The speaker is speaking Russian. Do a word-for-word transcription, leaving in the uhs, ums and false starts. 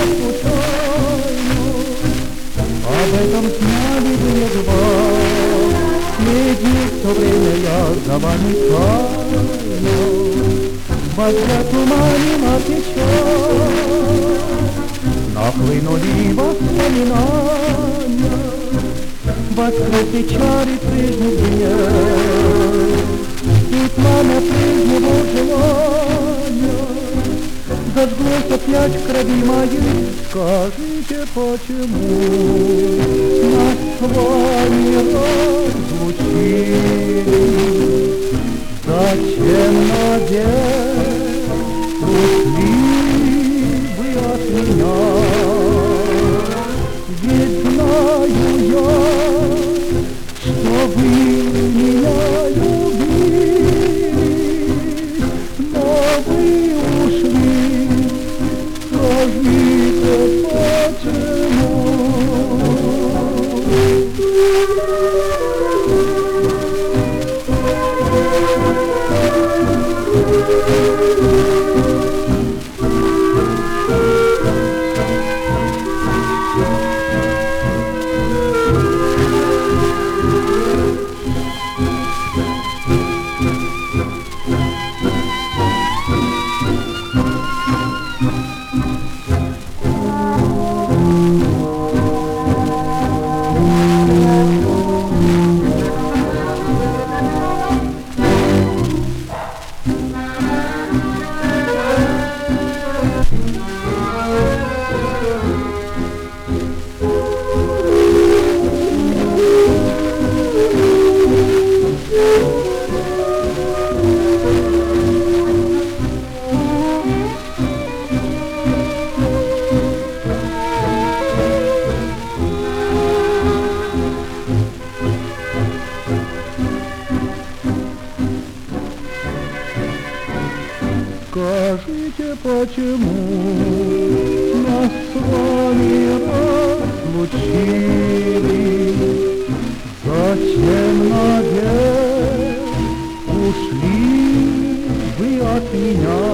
случайно. Об этом знали бы едва, следи все время я за вами тайно. Вас затуманим от печаль, нахлынули воспоминания, вокруг печали прежних дней, и пламя прежнего желания зажглось опять в крови моей. Скажите, почему нас с вами разлучили? Зачем надежд ушли вы от меня? Ведь знаю я, что вы меня любили, но вы ушли. Скажите, почему? Скажите, почему нас с вами разлучили? Зачем надежд ушли вы от меня?